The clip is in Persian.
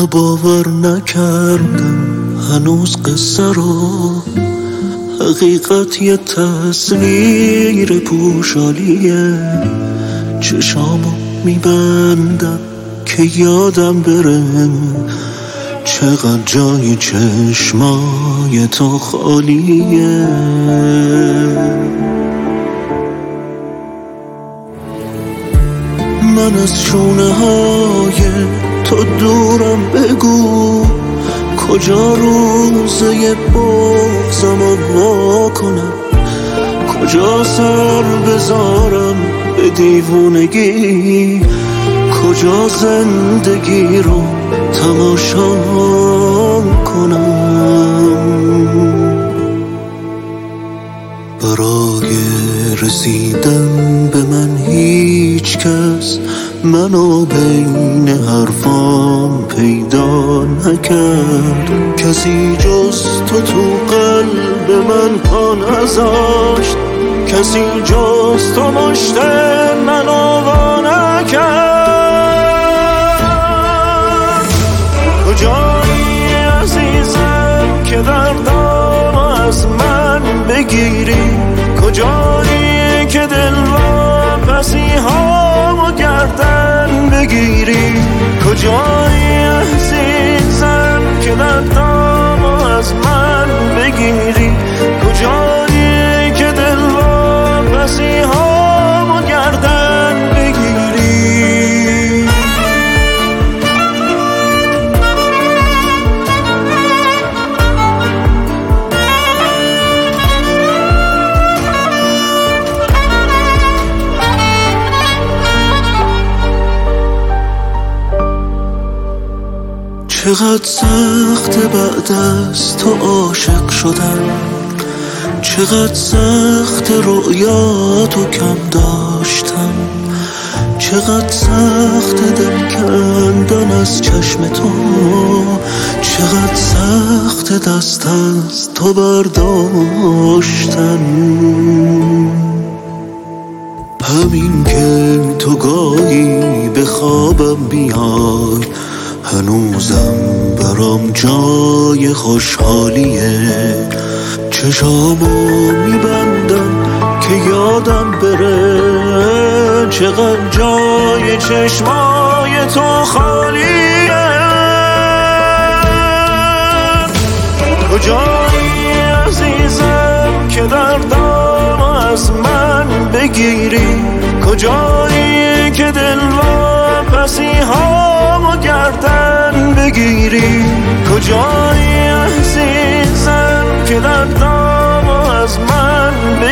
باور نکردم هنوز قصه رو، حقیقت یه تصویر پوشالیه. چشامو میبندم که یادم بره چقدر جای چشمای تو خالیه. من از شونه های تو دورم، بگو کجا روزه بغضمو وا کنم، کجا سر بذارم به دیوونگی، کجا زندگی رو تماشا کنم. برای رسیدن به من هیچ کس منو بین حرفام پیدا نکرد، کسی جز تو قلب من پا نذاشت، کسی جز تو مشت منو وا نکرد. کجایی عزیزم که دردامو از من بگیری، کجایی که دل واپسی هامو گردن بگیری، کجایی عزیزم که دردامو از من بگیری، کجایی که دل واپسی هامو گردن بگیری. چقدر سخت بعد از تو عاشق شدن، چقدر سخت رؤیاتو کم داشتم، چقدر سخت دل کندن از چشم تو، چقدر سخت دست از تو برداشتن. همین که تو گاهی به خوابم بیای هنوزم برام جای خوشحالیه. چشامو میبندم که یادم بره چقدر جای چشمای تو خالیه. کجایی عزیزم که دردامو از من بگیری، کجایی که دل واپسی هامو گردن بگیری، کجایی عزیزم که دردامو از من